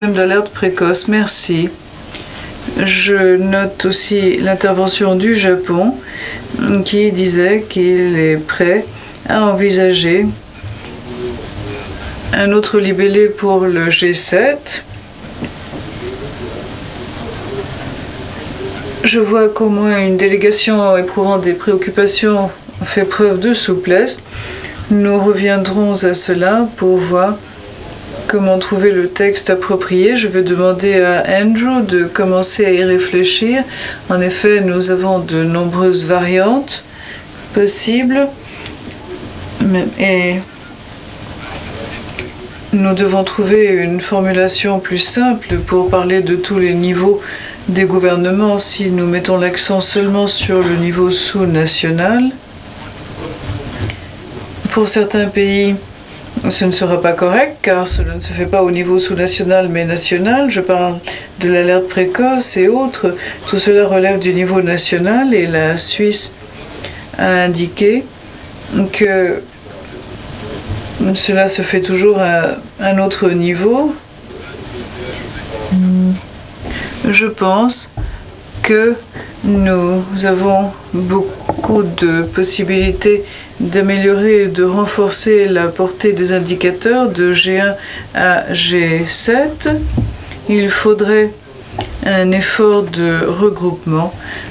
D'alerte précoce, merci. Je note aussi l'intervention du Japon qui disait qu'il est prêt à envisager un autre libellé pour le G7. Je vois qu'au moins une délégation éprouvant des préoccupations fait preuve de souplesse. Nous reviendrons à cela pour voir comment trouver le texte approprié. Je vais demander à Andrew de commencer à y réfléchir. En effet, nous avons de nombreuses variantes possibles et nous devons trouver une formulation plus simple pour parler de tous les niveaux des gouvernements. Si nous mettons l'accent seulement sur le niveau sous-national, pour certains pays, ce ne sera pas correct car cela ne se fait pas au niveau sous-national mais national. Je parle de l'alerte précoce et autres. Tout cela relève du niveau national et la Suisse a indiqué que cela se fait toujours à un autre niveau. Je pense que nous avons beaucoup de possibilités d'améliorer et de renforcer la portée des indicateurs de G1 à G7. Il faudrait un effort de regroupement